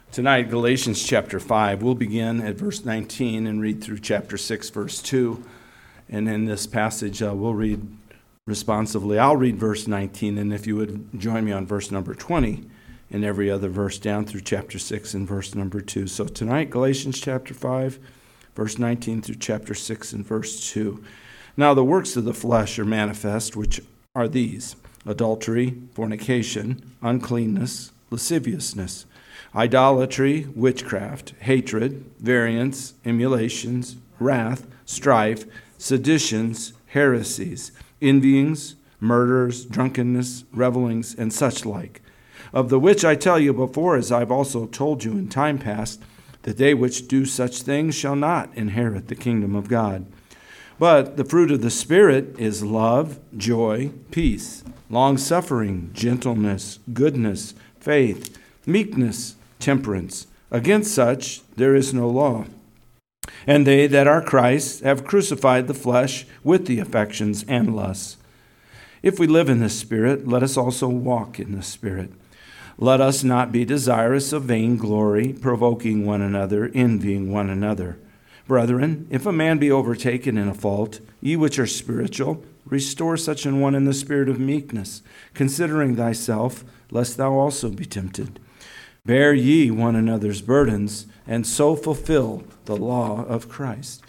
Tonight, Galatians chapter 5. We'll begin at verse 19 and read through chapter 6, verse 2. And in this passage, we'll read responsively. I'll read verse 19, and if you would join me on verse number 20 and every other verse down through chapter 6 and verse number 2. So tonight, Galatians chapter 5, verse 19 through chapter 6 and verse 2. Now the works of the flesh are manifest, which are these: adultery, fornication, uncleanness, lasciviousness, idolatry, witchcraft, hatred, variance, emulations, wrath, strife, seditions, heresies, envyings, murders, drunkenness, revellings, and such like, of the which I tell you before, as I've also told you in time past, that they which do such things shall not inherit the kingdom of God. But the fruit of the Spirit is love, joy, peace, long-suffering, gentleness, goodness, faith, meekness, temperance. Against such there is no law. And they that are Christ have crucified the flesh with the affections and lusts. If we live in the Spirit, let us also walk in the Spirit. Let us not be desirous of vainglory, provoking one another, envying one another. Brethren, if a man be overtaken in a fault, ye which are spiritual, restore such an one in the spirit of meekness, considering thyself, lest thou also be tempted. Bear ye one another's burdens, and so fulfill the law of Christ.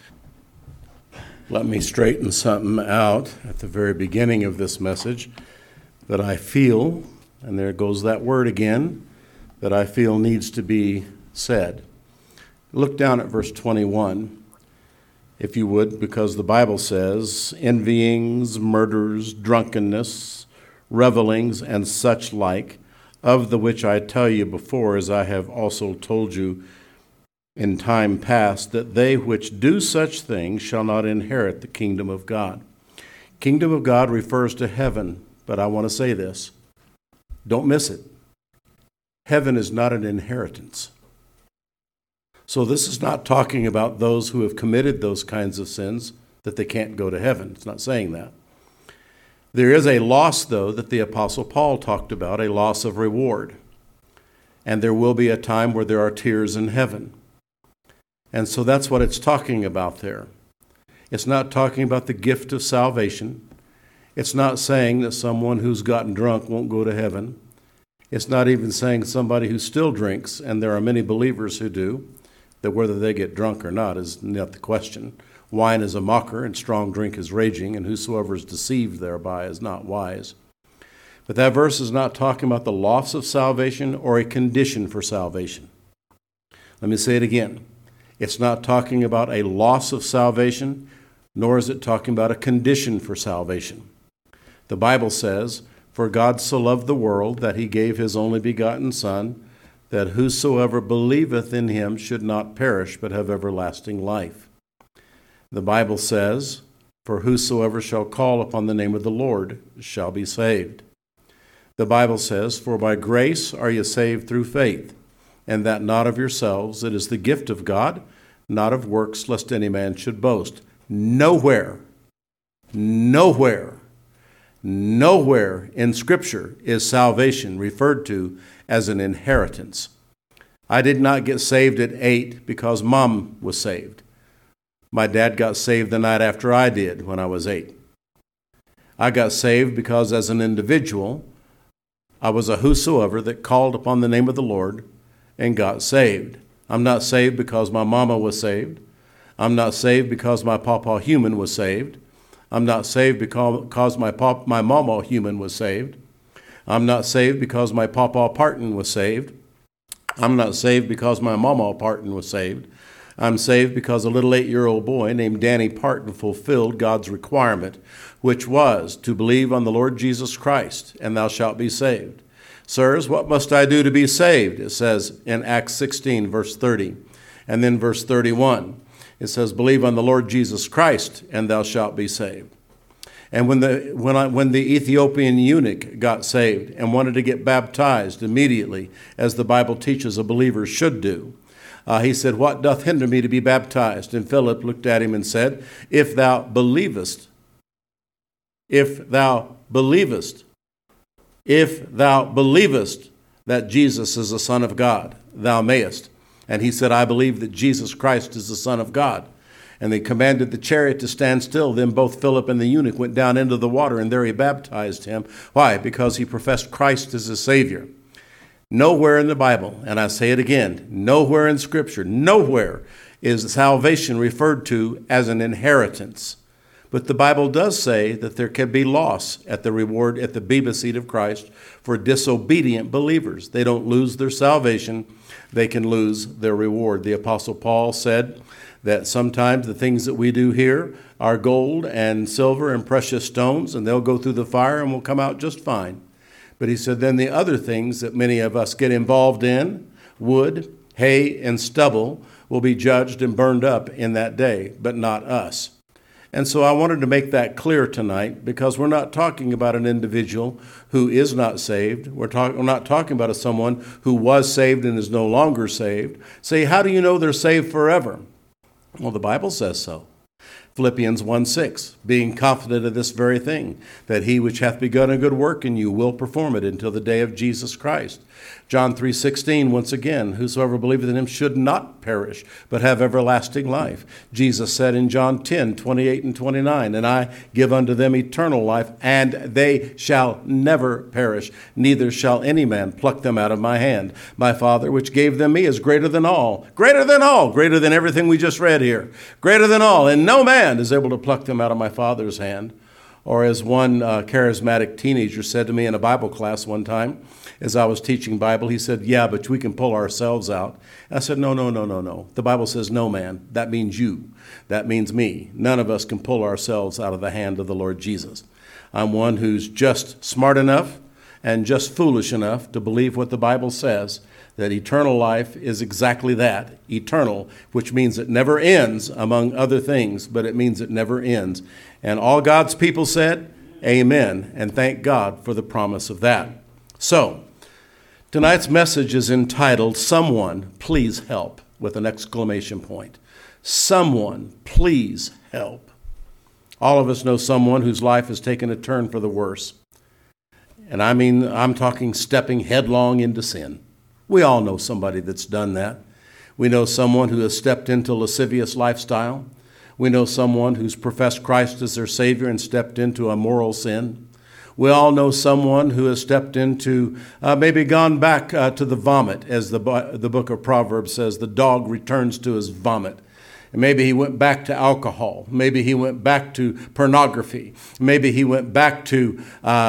Let me straighten something out at the very beginning of this message that I feel, and there goes that word again, that I feel needs to be said. Look down at verse 21, if you would, because the Bible says, envyings, murders, drunkenness, revellings, and such like, of the which I tell you before, as I have also told you in time past, that they which do such things shall not inherit the kingdom of God. Kingdom of God refers to heaven, but I want to say this. Don't miss it. Heaven is not an inheritance. So this is not talking about those who have committed those kinds of sins, that they can't go to heaven. It's not saying that. There is a loss, though, that the Apostle Paul talked about, a loss of reward. And there will be a time where there are tears in heaven. And so that's what it's talking about there. It's not talking about the gift of salvation. It's not saying that someone who's gotten drunk won't go to heaven. It's not even saying somebody who still drinks, and there are many believers who do, that whether they get drunk or not is not the question. Wine is a mocker, and strong drink is raging, and whosoever is deceived thereby is not wise. But that verse is not talking about the loss of salvation or a condition for salvation. Let me say it again. It's not talking about a loss of salvation, nor is it talking about a condition for salvation. The Bible says, "For God so loved the world that he gave his only begotten Son, that whosoever believeth in him should not perish but have everlasting life." The Bible says, "For whosoever shall call upon the name of the Lord shall be saved." The Bible says, "For by grace are ye saved through faith, and that not of yourselves, it is the gift of God, not of works, lest any man should boast." Nowhere in Scripture is salvation referred to as an inheritance. I did not get saved at 8 because Mom was saved. My dad got saved the night after I did when I was 8. I got saved because as an individual, I was a whosoever that called upon the name of the Lord and got saved. I'm not saved because my mama was saved. I'm not saved because my papa human was saved. I'm not saved because my mama human was saved. I'm not saved because my papa Parton was saved. I'm not saved because my mama Parton was saved. I'm saved because a little 8-year-old boy named Danny Parton fulfilled God's requirement, which was to believe on the Lord Jesus Christ, and thou shalt be saved. Sirs, what must I do to be saved? It says in Acts 16, verse 30. And then verse 31, it says, believe on the Lord Jesus Christ, and thou shalt be saved. And when the Ethiopian eunuch got saved and wanted to get baptized immediately, as the Bible teaches a believer should do, he said, what doth hinder me to be baptized? And Philip looked at him and said, if thou believest that Jesus is the Son of God, thou mayest. And he said, I believe that Jesus Christ is the Son of God. And they commanded the chariot to stand still. Then both Philip and the eunuch went down into the water, and there he baptized him. Why? Because he professed Christ as his Savior. Nowhere in the Bible, and I say it again, nowhere in Scripture, nowhere is salvation referred to as an inheritance. But the Bible does say that there can be loss at the reward at the Bema seat of Christ for disobedient believers. They don't lose their salvation, they can lose their reward. The Apostle Paul said that sometimes the things that we do here are gold and silver and precious stones, and they'll go through the fire and will come out just fine. But he said then the other things that many of us get involved in, wood, hay, and stubble, will be judged and burned up in that day, but not us. And so I wanted to make that clear tonight, because we're not talking about an individual who is not saved. We're not talking about someone who was saved and is no longer saved. Say, how do you know they're saved forever? Well, the Bible says so. Philippians 1:6, being confident of this very thing, that he which hath begun a good work in you will perform it until the day of Jesus Christ. John 3:16, once again, whosoever believeth in him should not perish, but have everlasting life. Jesus said in John 10:28 and 29, and I give unto them eternal life, and they shall never perish, neither shall any man pluck them out of my hand. My Father, which gave them me, is greater than all, greater than everything we just read here, greater than all, and no man is able to pluck them out of my Father's hand. Or as one charismatic teenager said to me in a Bible class one time, as I was teaching Bible, he said, yeah, but we can pull ourselves out. And I said, no. The Bible says no man. That means you. That means me. None of us can pull ourselves out of the hand of the Lord Jesus. I'm one who's just smart enough and just foolish enough to believe what the Bible says, that eternal life is exactly that, eternal, which means it never ends, among other things, but it means it never ends. And all God's people said, amen, and thank God for the promise of that. So, tonight's message is entitled, Someone Please Help, with an exclamation point. Someone please help. All of us know someone whose life has taken a turn for the worse. And I'm talking stepping headlong into sin. We all know somebody that's done that. We know someone who has stepped into a lascivious lifestyle. We know someone who's professed Christ as their Savior and stepped into a moral sin. We all know someone who has stepped into, maybe gone back to the vomit, as the book of Proverbs says, the dog returns to his vomit. And maybe he went back to alcohol. Maybe he went back to pornography. Maybe he went back to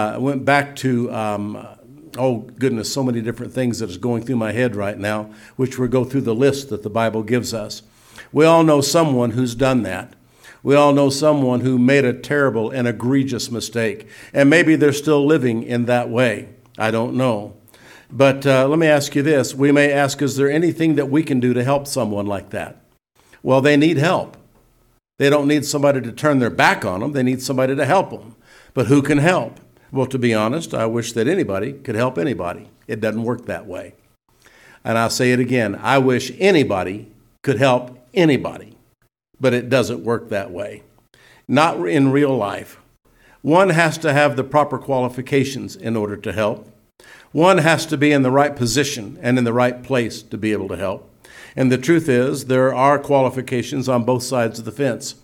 oh goodness, so many different things that is going through my head right now, which we'll go through the list that the Bible gives us. We all know someone who's done that. We all know someone who made a terrible and egregious mistake, and maybe they're still living in that way. I don't know. But let me ask you this. We may ask, is there anything that we can do to help someone like that? Well, they need help. They don't need somebody to turn their back on them. They need somebody to help them. But who can help? Well, to be honest, I wish that anybody could help anybody. It doesn't work that way. And I'll say it again. I wish anybody could help anybody. But it doesn't work that way. Not in real life. One has to have the proper qualifications in order to help. One has to be in the right position and in the right place to be able to help. And the truth is, there are qualifications on both sides of the fence.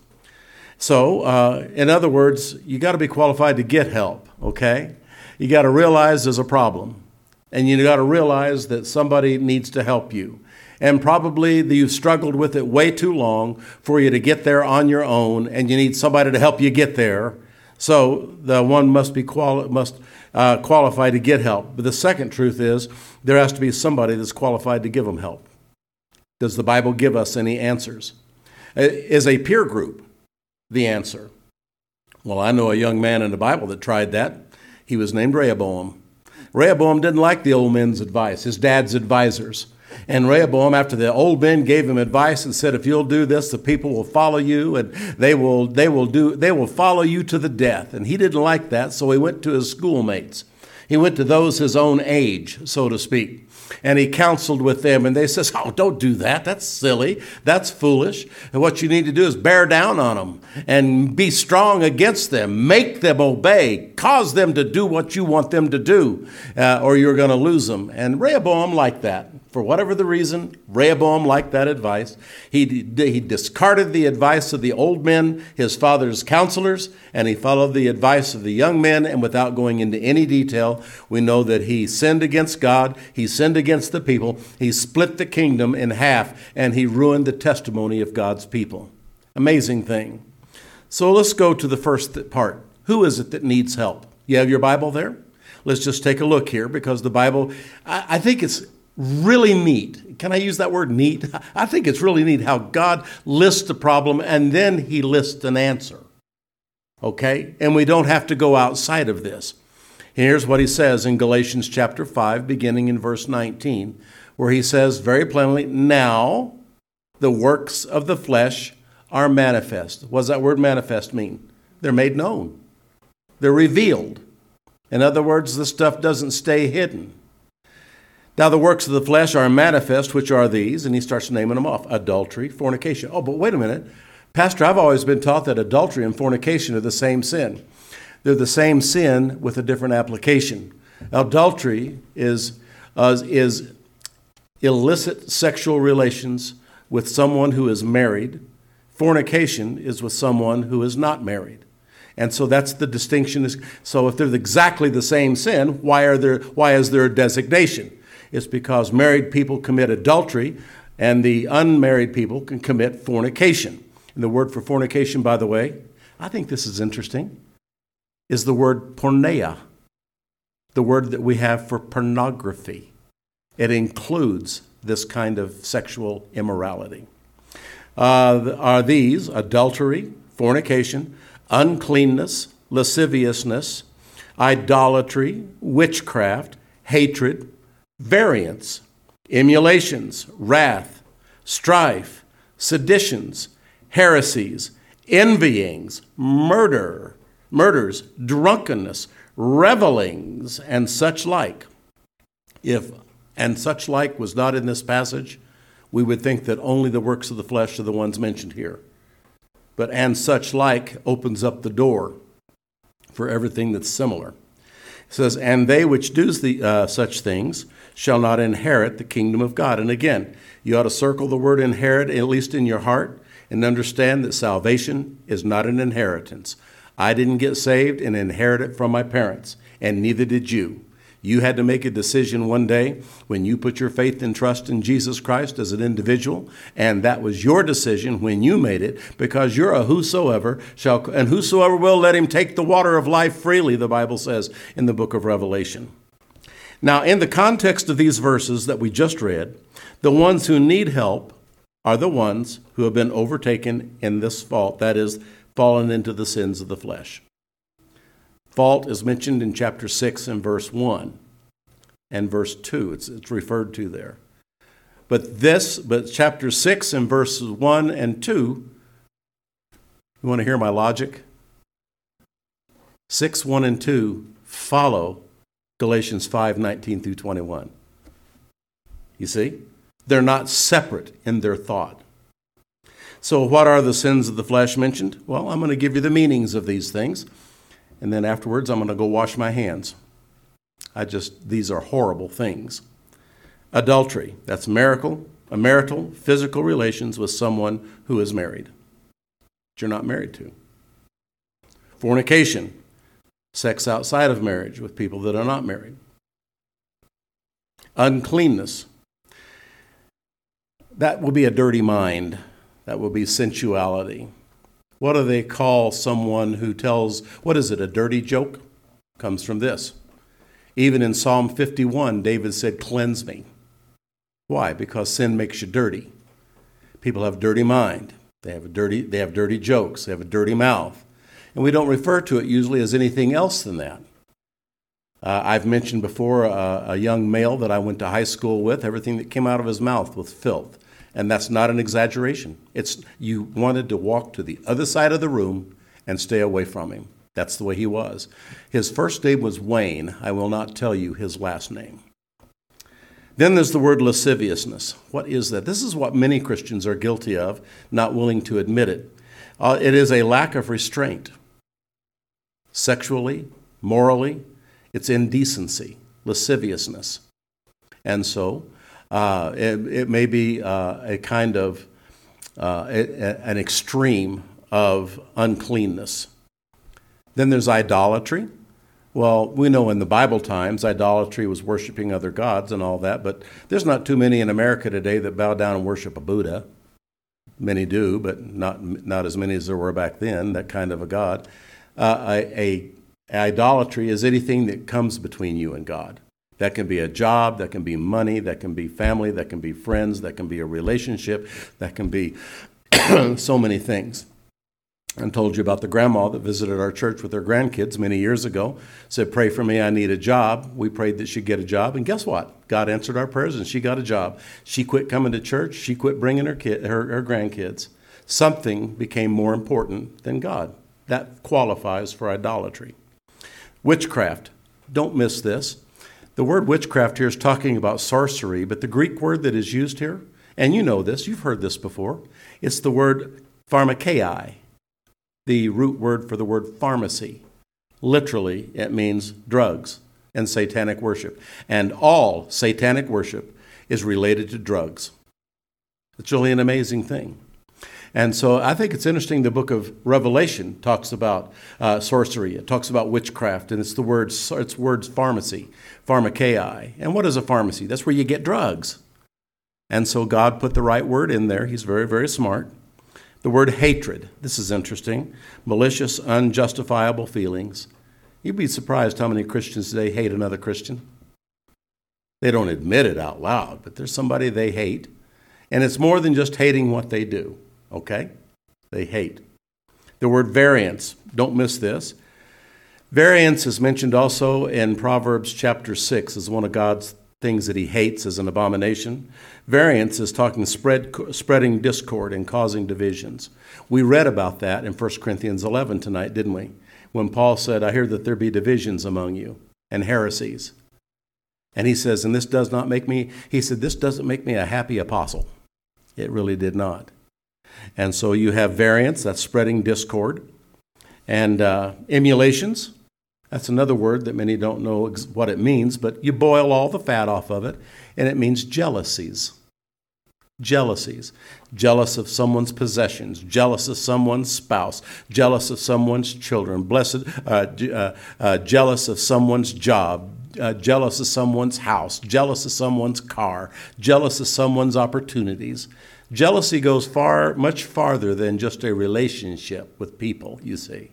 So, in other words, you got to be qualified to get help, okay? You got to realize there's a problem. And you got to realize that somebody needs to help you. And probably you've struggled with it way too long for you to get there on your own, and you need somebody to help you get there. So the one must be qualified to get help. But the second truth is there has to be somebody that's qualified to give them help. Does the Bible give us any answers? Is a peer group the answer? Well, I know a young man in the Bible that tried that. He was named Rehoboam. Rehoboam didn't like the old men's advice, his dad's advisors. And Rehoboam, after the old men gave him advice and said, if you'll do this, the people will follow you, and they will follow you to the death. And he didn't like that, so he went to his schoolmates. He went to those his own age, so to speak. And he counseled with them, and they says, oh, don't do that. That's silly. That's foolish. And what you need to do is bear down on them and be strong against them. Make them obey. Cause them to do what you want them to do, or you're going to lose them. And Rehoboam liked that. For whatever the reason, Rehoboam liked that advice. He discarded the advice of the old men, his father's counselors, and he followed the advice of the young men. And without going into any detail, we know that he sinned against God, he sinned against the people, he split the kingdom in half, and he ruined the testimony of God's people. Amazing thing. So let's go to the first part. Who is it that needs help? You have your Bible there? Let's just take a look here, because the Bible, I think it's really neat. Can I use that word, neat? I think it's really neat how God lists the problem and then he lists an answer. Okay? And we don't have to go outside of this. Here's what he says in Galatians chapter 5, beginning in verse 19, where he says very plainly, now the works of the flesh are manifest. What does that word manifest mean? They're made known. They're revealed. In other words, this stuff doesn't stay hidden. Now the works of the flesh are manifest, which are these, and he starts naming them off: adultery, fornication. Oh, but wait a minute. Pastor, I've always been taught that adultery and fornication are the same sin. They're the same sin with a different application. Adultery is illicit sexual relations with someone who is married. Fornication is with someone who is not married. And so that's the distinction. So if they're exactly the same sin, why is there a designation? It's because married people commit adultery and the unmarried people can commit fornication. And the word for fornication, by the way, I think this is interesting, is the word porneia, the word that we have for pornography. It includes this kind of sexual immorality. Are these adultery, fornication, uncleanness, lasciviousness, idolatry, witchcraft, hatred, variance, emulations, wrath, strife, seditions, heresies, envyings, murders, drunkenness, revelings, and such like. If "and such like" was not in this passage, we would think that only the works of the flesh are the ones mentioned here. But "and such like" opens up the door for everything that's similar. It says, and they which do such things shall not inherit the kingdom of God. And again, you ought to circle the word inherit, at least in your heart, and understand that salvation is not an inheritance. I didn't get saved and inherit it from my parents, and neither did you. You had to make a decision one day when you put your faith and trust in Jesus Christ as an individual, and that was your decision when you made it, because you're a whosoever shall, and whosoever will, let him take the water of life freely, the Bible says in the book of Revelation. Now, in the context of these verses that we just read, the ones who need help are the ones who have been overtaken in this fault, that is, fallen into the sins of the flesh. Fault is mentioned in chapter 6 and verse 1 and verse 2. It's referred to there. But chapter 6 and verses 1 and 2, you want to hear my logic? 6, 1, and 2 follow Galatians 5, 19 through 21. You see? They're not separate in their thought. So what are the sins of the flesh mentioned? Well, I'm going to give you the meanings of these things. And then afterwards, I'm going to go wash my hands. These are horrible things. Adultery, that's marital, physical relations with someone who is married, that you're not married to. Fornication, sex outside of marriage with people that are not married. Uncleanness, that will be a dirty mind. That will be sensuality. What do they call someone who tells, what is it, a dirty joke? Comes from this. Even in Psalm 51, David said, cleanse me. Why? Because sin makes you dirty. People have dirty mind. They have dirty jokes. They have a dirty mouth. And we don't refer to it usually as anything else than that. I've mentioned before a young male that I went to high school with, everything that came out of his mouth was filth. And that's not an exaggeration. You wanted to walk to the other side of the room and stay away from him. That's the way he was. His first name was Wayne. I will not tell you his last name. Then there's the word lasciviousness. What is that? This is what many Christians are guilty of, not willing to admit it. It is a lack of restraint. Sexually, morally, it's indecency, lasciviousness. And so, It may be a kind of an extreme of uncleanness. Then there's idolatry. Well, we know in the Bible times, idolatry was worshiping other gods and all that, but there's not too many in America today that bow down and worship a Buddha. Many do, but not as many as there were back then, that kind of a god. Idolatry is anything that comes between you and God. That can be a job, that can be money, that can be family, that can be friends, that can be a relationship, that can be so many things. I told you about the grandma that visited our church with her grandkids many years ago, said, "Pray for me, I need a job." We prayed that she'd get a job, and guess what? God answered our prayers, and she got a job. She quit coming to church. She quit bringing her grandkids. Something became more important than God. That qualifies for idolatry. Witchcraft. Don't miss this. The word witchcraft here is talking about sorcery, but the Greek word that is used here, and you know this, you've heard this before, it's the word pharmakeia, the root word for the word pharmacy. Literally, it means drugs and satanic worship. And all satanic worship is related to drugs. It's really an amazing thing. And so I think it's interesting the book of Revelation talks about sorcery. It talks about witchcraft, and it's words pharmacy, pharmakeia. And what is a pharmacy? That's where you get drugs. And so God put the right word in there. He's very, very smart. The word hatred. This is interesting. Malicious, unjustifiable feelings. You'd be surprised how many Christians today hate another Christian. They don't admit it out loud, but there's somebody they hate. And it's more than just hating what they do. Okay? They hate. The word variance. Don't miss this. Variance is mentioned also in Proverbs chapter 6 as one of God's things that he hates as an abomination. Variance is talking spreading discord and causing divisions. We read about that in 1 Corinthians 11 tonight, didn't we? When Paul said, "I hear that there be divisions among you and heresies." And he says, this doesn't make me a happy apostle. It really did not. And so you have variance, that's spreading discord. And emulations, that's another word that many don't know what it means, but you boil all the fat off of it, and it means jealousies. Jealousies. Jealous of someone's possessions, jealous of someone's spouse, jealous of someone's children, jealous of someone's job, jealous of someone's house, jealous of someone's car, jealous of someone's opportunities. Jealousy goes much farther than just a relationship with people, you see.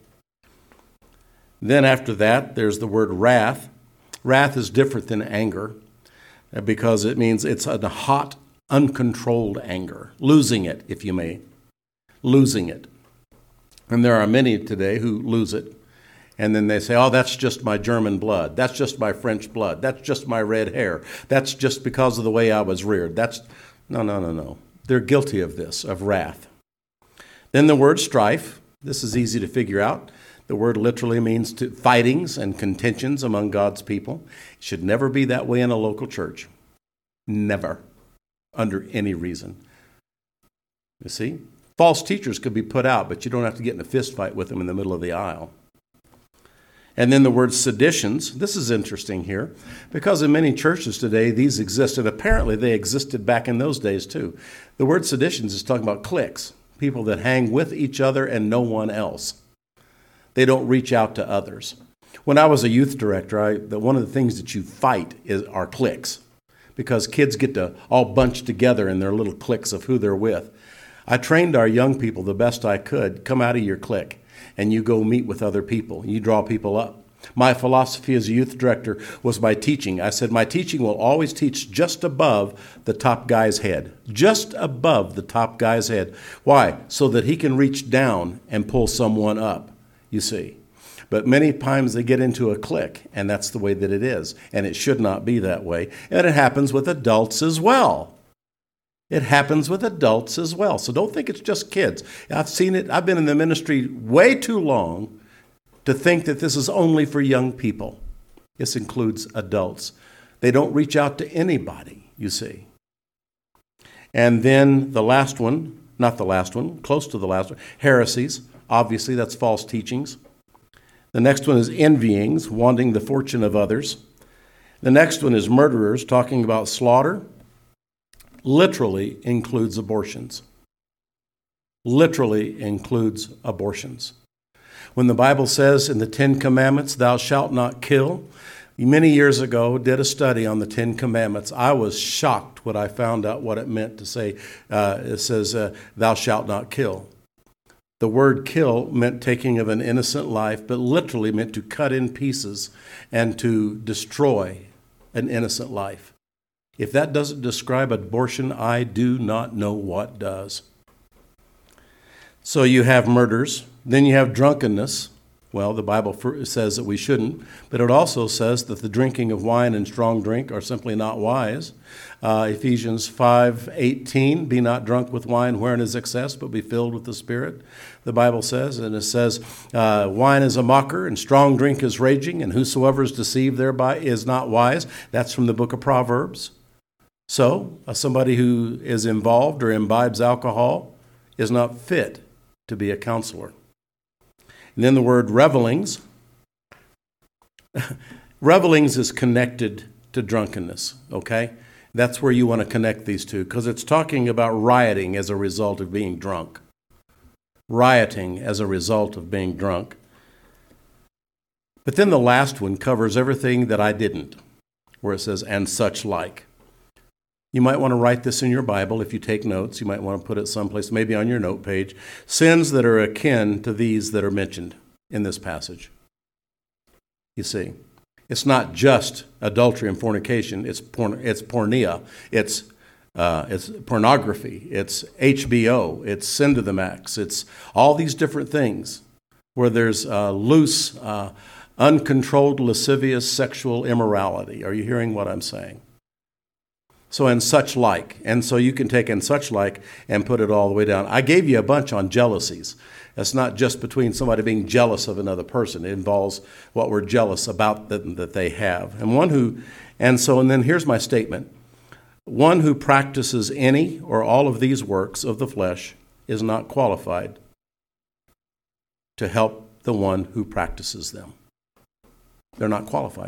Then after that, there's the word wrath. Wrath is different than anger because it means it's a hot, uncontrolled anger. Losing it, if you may. Losing it. And there are many today who lose it. And then they say, "Oh, that's just my German blood. That's just my French blood. That's just my red hair. That's just because of the way I was reared." No. They're guilty of this, of wrath. Then the word strife. This is easy to figure out. The word literally means fightings and contentions among God's people. It should never be that way in a local church. Never. Under any reason. You see? False teachers could be put out, but you don't have to get in a fist fight with them in the middle of the aisle. And then the word seditions. This is interesting here because in many churches today, these exist, and apparently they existed back in those days too. The word seditions is talking about cliques, people that hang with each other and no one else. They don't reach out to others. When I was a youth director, one of the things that you fight are cliques because kids get to all bunch together in their little cliques of who they're with. I trained our young people the best I could. Come out of your clique. And you go meet with other people. You draw people up. My philosophy as a youth director was my teaching. I said, my teaching will always teach just above the top guy's head. Just above the top guy's head. Why? So that he can reach down and pull someone up, you see. But many times they get into a clique, and that's the way that it is. And it should not be that way. And it happens with adults as well. It happens with adults as well. So don't think it's just kids. I've seen it. I've been in the ministry way too long to think that this is only for young people. This includes adults. They don't reach out to anybody, you see. And then the last one, not the last one, close to the last one, heresies. Obviously, that's false teachings. The next one is envyings, wanting the fortune of others. The next one is murderers, talking about slaughter. literally includes abortions. Literally includes abortions. When the Bible says in the Ten Commandments, thou shalt not kill, many years ago did a study on the Ten Commandments. I was shocked when I found out what it meant to say, it says, thou shalt not kill. The word kill meant taking of an innocent life, but literally meant to cut in pieces and to destroy an innocent life. If that doesn't describe abortion, I do not know what does. So you have murders, then you have drunkenness. Well, the Bible says that we shouldn't, but it also says that the drinking of wine and strong drink are simply not wise. Ephesians 5:18, be not drunk with wine wherein is excess, but be filled with the Spirit, the Bible says. And it says, wine is a mocker, and strong drink is raging, and whosoever is deceived thereby is not wise. That's from the book of Proverbs. So, somebody who is involved or imbibes alcohol is not fit to be a counselor. And then the word revelings. Revelings is connected to drunkenness, okay? That's where you want to connect these two, because it's talking about rioting as a result of being drunk. Rioting as a result of being drunk. But then the last one covers everything that I didn't, where it says, and such like. You might want to write this in your Bible if you take notes. You might want to put it someplace, maybe on your note page. Sins that are akin to these that are mentioned in this passage. You see, it's not just adultery and fornication. It's pornea. It's pornography. It's HBO. It's sin to the max. It's all these different things where there's loose, uncontrolled, lascivious sexual immorality. Are you hearing what I'm saying? So, and such like. And so you can take and such like and put it all the way down. I gave you a bunch on jealousies. It's not just between somebody being jealous of another person. It involves what we're jealous about that they have. And then here's my statement. One who practices any or all of these works of the flesh is not qualified to help the one who practices them. They're not qualified.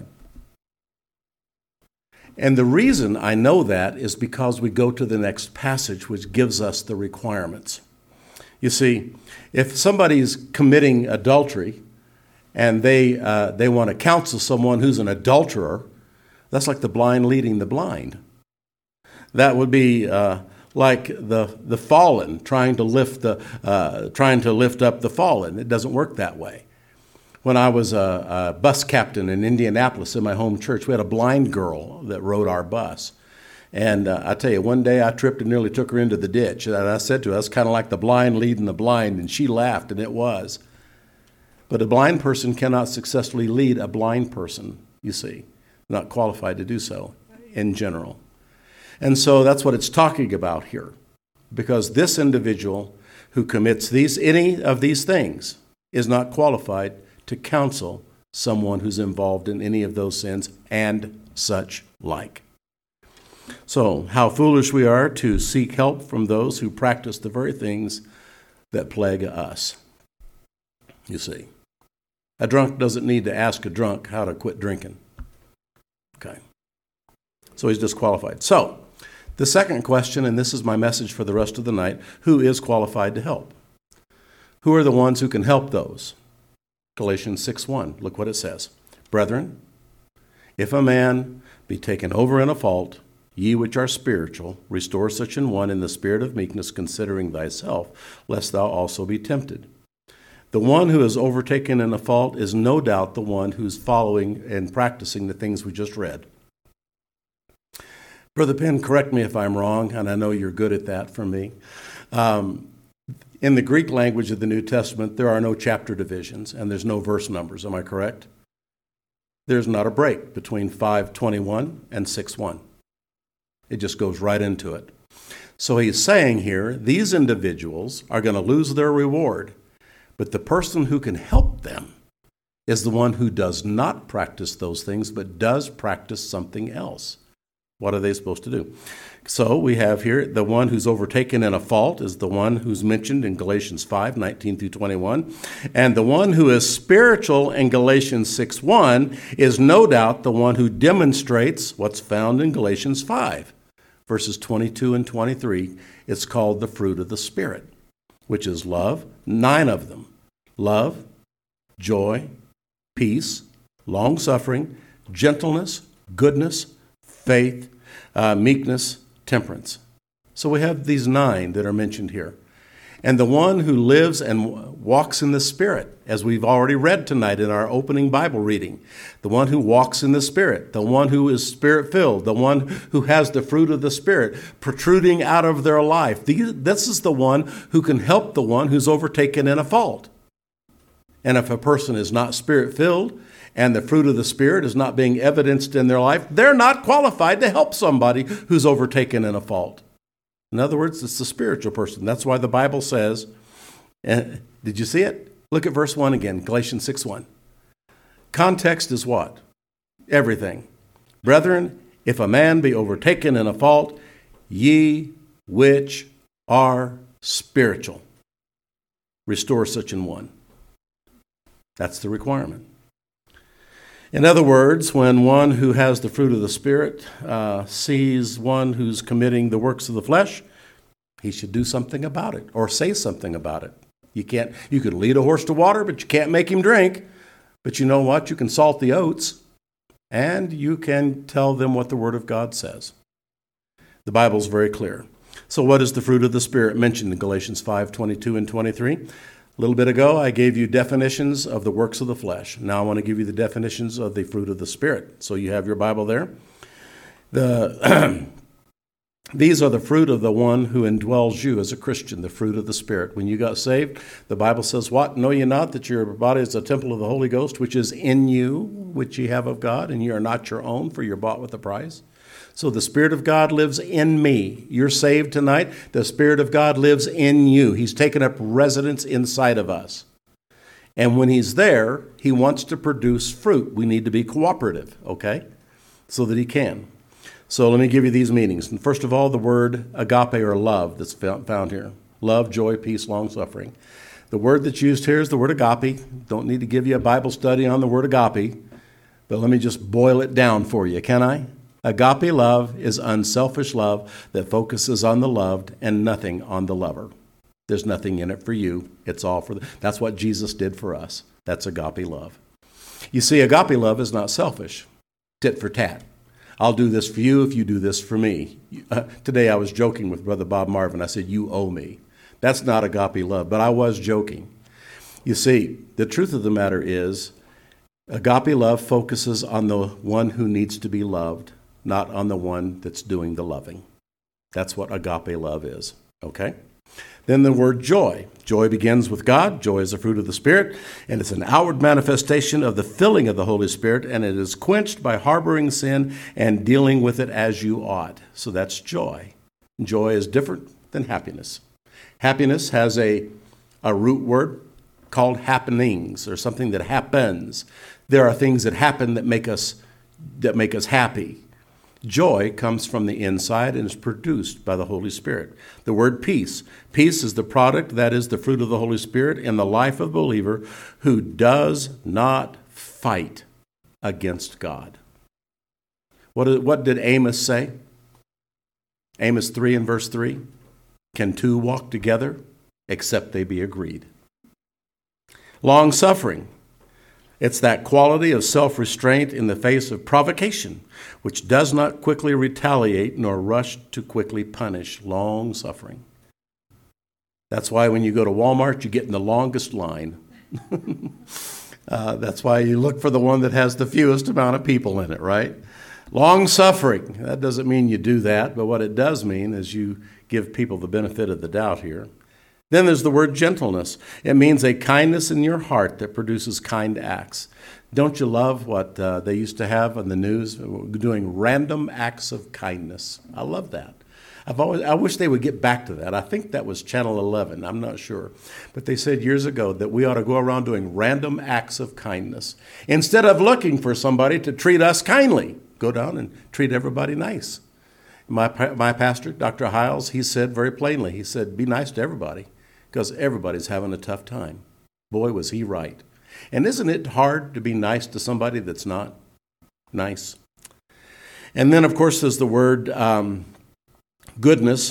And the reason I know that is because we go to the next passage, which gives us the requirements. You see, if somebody's committing adultery and they want to counsel someone who's an adulterer, that's like the blind leading the blind. That would be like the fallen trying to lift up the fallen. It doesn't work that way. When I was a bus captain in Indianapolis in my home church, we had a blind girl that rode our bus. And I tell you, one day I tripped and nearly took her into the ditch. And I said to her, that's kind of like the blind leading the blind. And she laughed, and it was. But a blind person cannot successfully lead a blind person, you see. Not qualified to do so in general. And so that's what it's talking about here. Because this individual who commits any of these things is not qualified to counsel someone who's involved in any of those sins and such like. So, how foolish we are to seek help from those who practice the very things that plague us. You see, a drunk doesn't need to ask a drunk how to quit drinking. Okay. So he's disqualified. So, the second question, and this is my message for the rest of the night, who is qualified to help? Who are the ones who can help those? Galatians 6:1, look what it says. Brethren, if a man be taken over in a fault, ye which are spiritual, restore such an one in the spirit of meekness, considering thyself, lest thou also be tempted. The one who is overtaken in a fault is no doubt the one who's following and practicing the things we just read. Brother Penn, correct me if I'm wrong, and I know you're good at that for me. In the Greek language of the New Testament, there are no chapter divisions, and there's no verse numbers. Am I correct? There's not a break between 5:21 and 6:1. It just goes right into it. So he's saying here, these individuals are going to lose their reward, but the person who can help them is the one who does not practice those things, but does practice something else. What are they supposed to do? So we have here the one who's overtaken in a fault is the one who's mentioned in Galatians 5:19 through 21. And the one who is spiritual in Galatians 6:1 is no doubt the one who demonstrates what's found in Galatians 5, verses 22 and 23, it's called the fruit of the Spirit, which is love, 9 of them. Love, joy, peace, long-suffering, gentleness, goodness, faith, meekness, temperance. So we have these 9 that are mentioned here. And the one who lives and walks in the Spirit, as we've already read tonight in our opening Bible reading, the one who walks in the Spirit, the one who is Spirit-filled, the one who has the fruit of the Spirit protruding out of their life, this is the one who can help the one who's overtaken in a fault. And if a person is not Spirit-filled and the fruit of the Spirit is not being evidenced in their life, they're not qualified to help somebody who's overtaken in a fault. In other words, it's the spiritual person. That's why the Bible says, did you see it? Look at verse 1 again, Galatians 6:1. Context is what? Everything. Brethren, if a man be overtaken in a fault, ye which are spiritual, restore such an one. That's the requirement. In other words, when one who has the fruit of the Spirit sees one who's committing the works of the flesh, he should do something about it or say something about it. You could lead a horse to water, but you can't make him drink. But you know what? You can salt the oats, and you can tell them what the Word of God says. The Bible's very clear. So what is the fruit of the Spirit mentioned in Galatians 5:22 and 23? A little bit ago, I gave you definitions of the works of the flesh. Now I want to give you the definitions of the fruit of the Spirit. So you have your Bible there. These are the fruit of the one who indwells you as a Christian, the fruit of the Spirit. When you got saved, the Bible says, what? Know ye not that your body is a temple of the Holy Ghost, which is in you, which ye have of God, and ye are not your own, for you're bought with a price? So the Spirit of God lives in me. You're saved tonight. The Spirit of God lives in you. He's taken up residence inside of us. And when He's there, He wants to produce fruit. We need to be cooperative, okay, so that He can. So let me give you these meanings. And first of all, the word agape or love that's found here. Love, joy, peace, long-suffering. The word that's used here is the word agape. Don't need to give you a Bible study on the word agape, but let me just boil it down for you, can I? Agape love is unselfish love that focuses on the loved and nothing on the lover. There's nothing in it for you. It's all for that's what Jesus did for us. That's agape love. You see, agape love is not selfish. Tit for tat. I'll do this for you if you do this for me. Today I was joking with Brother Bob Marvin. I said, you owe me. That's not agape love, but I was joking. You see, the truth of the matter is, agape love focuses on the one who needs to be loved, not on the one that's doing the loving. That's what agape love is, okay? Then the word joy. Joy begins with God. Joy is the fruit of the Spirit, and it's an outward manifestation of the filling of the Holy Spirit, and it is quenched by harboring sin and dealing with it as you ought. So that's joy. Joy is different than happiness. Happiness has a root word called happenings, or something that happens. There are things that happen that make us happy. Joy comes from the inside and is produced by the Holy Spirit. The word peace. Peace is the product, that is the fruit of the Holy Spirit in the life of a believer who does not fight against God. What did Amos say? Amos 3 and verse 3. Can two walk together except they be agreed? Long-suffering. It's that quality of self-restraint in the face of provocation, which does not quickly retaliate nor rush to quickly punish. Long-suffering. That's why when you go to Walmart, you get in the longest line. That's why you look for the one that has the fewest amount of people in it, right? Long-suffering. That doesn't mean you do that, but what it does mean is you give people the benefit of the doubt here. Then there's the word gentleness. It means a kindness in your heart that produces kind acts. Don't you love what they used to have on the news, doing random acts of kindness? I love that. I wish they would get back to that. I think that was Channel 11. I'm not sure. But they said years ago that we ought to go around doing random acts of kindness. Instead of looking for somebody to treat us kindly, go down and treat everybody nice. My pastor, Dr. Hiles, he said very plainly, he said, be nice to everybody, because everybody's having a tough time. Boy, was he right. And isn't it hard to be nice to somebody that's not nice? And then, of course, there's the word Goodness,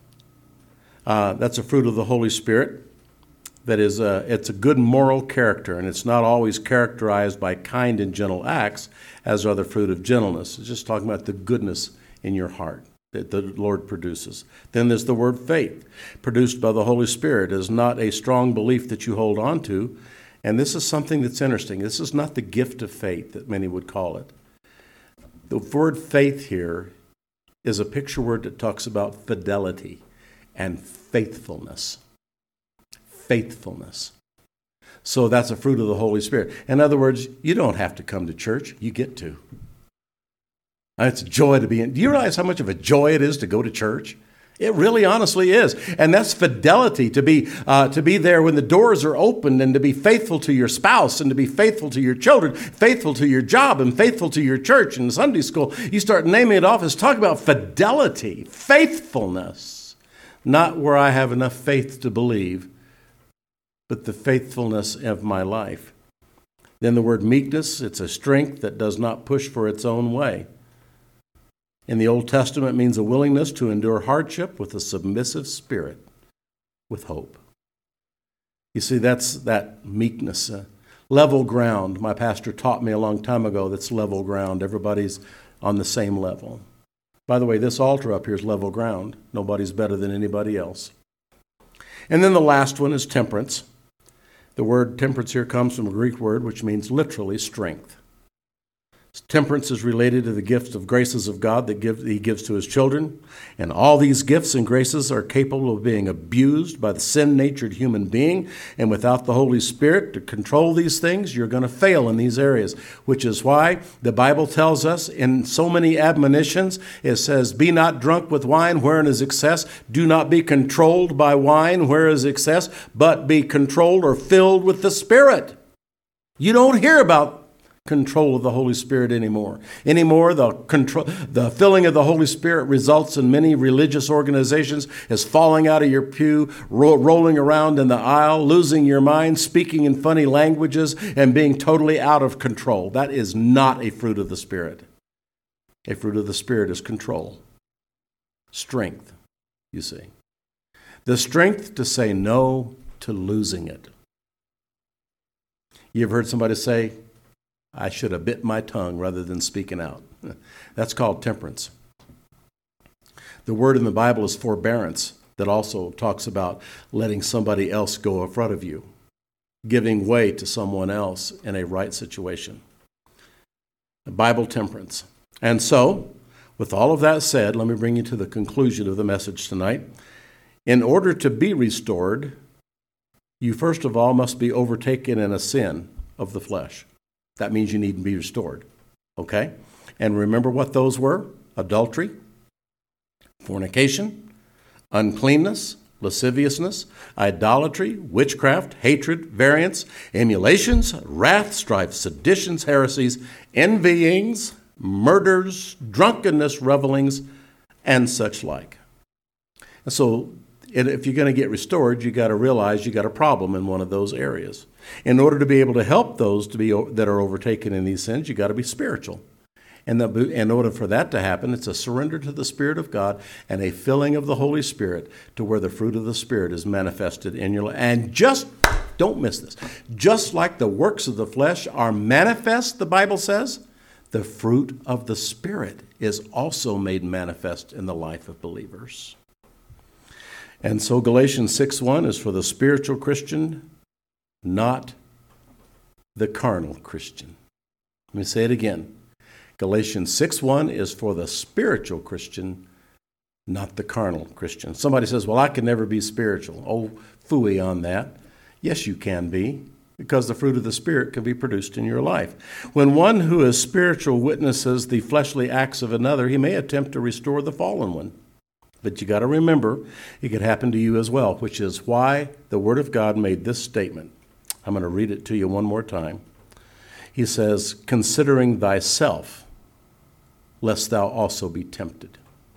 that's a fruit of the Holy Spirit. That is, it's a good moral character, and it's not always characterized by kind and gentle acts, as are the fruit of gentleness. It's just talking about the goodness in your heart that the Lord produces. Then there's the word faith, produced by the Holy Spirit. It is not a strong belief that you hold on to, and this is something that's interesting. This is not the gift of faith that many would call it. The word faith here is a picture word that talks about fidelity and faithfulness. Faithfulness. So that's a fruit of the Holy Spirit. In other words, you don't have to come to church. You get to. It's a joy to be in. Do you realize how much of a joy it is to go to church? It really honestly is. And that's fidelity, to be there when the doors are opened, and to be faithful to your spouse, and to be faithful to your children, faithful to your job, and faithful to your church and Sunday school. You start naming it off as talk about fidelity, faithfulness. Not where I have enough faith to believe, but the faithfulness of my life. Then the word meekness, it's a strength that does not push for its own way. In the Old Testament, it means a willingness to endure hardship with a submissive spirit, with hope. You see, that's that meekness. Level ground. My pastor taught me a long time ago that's level ground. Everybody's on the same level. By the way, this altar up here is level ground. Nobody's better than anybody else. And then the last one is temperance. The word temperance here comes from a Greek word which means literally strength. Temperance is related to the gifts of graces of God that He gives to His children. And all these gifts and graces are capable of being abused by the sin-natured human being. And without the Holy Spirit to control these things, you're going to fail in these areas. Which is why the Bible tells us in so many admonitions, it says, "Be not drunk with wine wherein is excess. Do not be controlled by wine where is excess, but be controlled or filled with the Spirit." You don't hear about control of the Holy Spirit anymore. The filling of the Holy Spirit results in many religious organizations as falling out of your pew, rolling around in the aisle, losing your mind, speaking in funny languages, and being totally out of control. That is not a fruit of the Spirit. A fruit of the Spirit is control. Strength, you see. The strength to say no to losing it. You've heard somebody say, "I should have bit my tongue rather than speaking out." That's called temperance. The word in the Bible is forbearance, that also talks about letting somebody else go in front of you, giving way to someone else in a right situation. Bible temperance. And so, with all of that said, let me bring you to the conclusion of the message tonight. In order to be restored, you first of all must be overtaken in a sin of the flesh. That means you need to be restored, okay? And remember what those were: adultery, fornication, uncleanness, lasciviousness, idolatry, witchcraft, hatred, variance, emulations, wrath, strife, seditions, heresies, envyings, murders, drunkenness, revelings, and such like. And so if you're going to get restored, you got to realize you got a problem in one of those areas. In order to be able to help those that are overtaken in these sins, you got to be spiritual. And in order for that to happen, it's a surrender to the Spirit of God and a filling of the Holy Spirit to where the fruit of the Spirit is manifested in your life. And just, don't miss this, just like the works of the flesh are manifest, the Bible says, the fruit of the Spirit is also made manifest in the life of believers. And so Galatians 6:1 is for the spiritual Christian, not the carnal Christian. Let me say it again. Galatians 6:1 is for the spiritual Christian, not the carnal Christian. Somebody says, "Well, I can never be spiritual." Oh, phooey on that. Yes, you can be, because the fruit of the Spirit can be produced in your life. When one who is spiritual witnesses the fleshly acts of another, he may attempt to restore the fallen one. But you got to remember, it could happen to you as well, which is why the Word of God made this statement. I'm going to read it to you one more time. He says, "Considering thyself, lest thou also be tempted."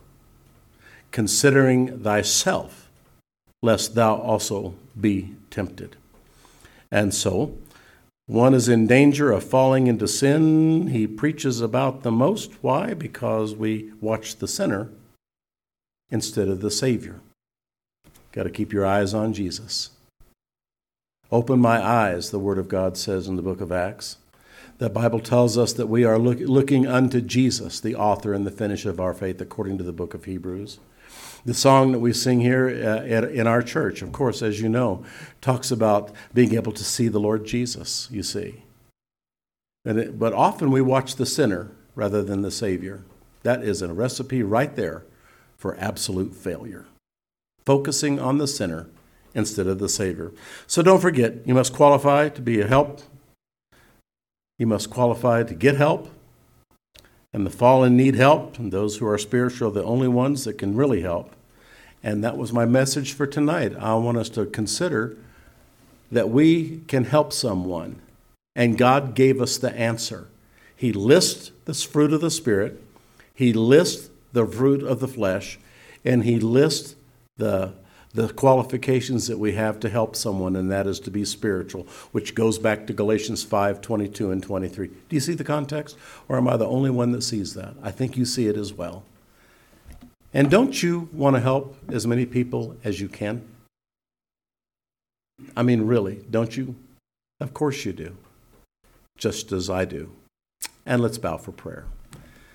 Considering thyself, lest thou also be tempted. And so, one is in danger of falling into sin. He preaches about the most. Why? Because we watch the sinner instead of the Savior. Got to keep your eyes on Jesus. Open my eyes, the Word of God says in the book of Acts. The Bible tells us that we are looking unto Jesus, the author and the finisher of our faith, according to the book of Hebrews. The song that we sing here in our church, of course, as you know, talks about being able to see the Lord Jesus, you see. But often we watch the sinner rather than the Savior. That is a recipe right there for absolute failure. Focusing on the sinner instead of the Savior. So don't forget, you must qualify to be a help. You must qualify to get help. And the fallen need help, and those who are spiritual are the only ones that can really help. And that was my message for tonight. I want us to consider that we can help someone, and God gave us the answer. He lists the fruit of the Spirit, He lists the fruit of the flesh, and He lists the qualifications that we have to help someone, and that is to be spiritual, which goes back to Galatians 5:22 and 23. Do you see the context? Or am I the only one that sees that? I think you see it as well. And don't you want to help as many people as you can? I mean, really, don't you? Of course you do. Just as I do. And let's bow for prayer.